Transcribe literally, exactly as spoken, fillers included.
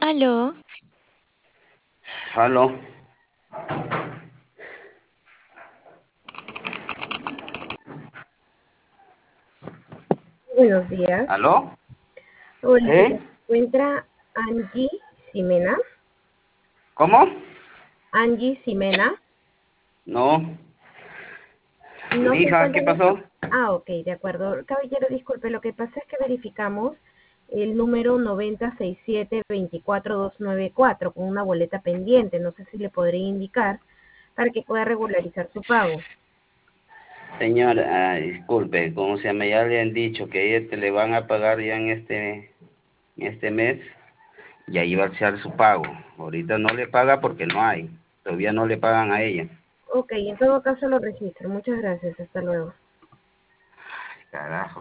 Aló, Aló, Buenos días. aló, Hola, ¿sí? se encuentra Angie Ximena. ¿Cómo? Angie Ximena. No, No se mija, encuentra ¿qué en esto. pasó? Ah, ok, de acuerdo. Caballero, disculpe, lo que pasa es que verificamos el número noventa sesenta y siete veinticuatro doscientos noventa y cuatro con una boleta pendiente. No sé si le podría indicar para que pueda regularizar su pago. Señor, ah, disculpe, ¿cómo se llama? Ya le han dicho que ella te le van a pagar ya en este, en este mes, y ahí va a ser su pago. Ahorita no le paga porque no hay, todavía no le pagan a ella. Ok, en todo caso lo registro. Muchas gracias. Hasta luego. Carajo.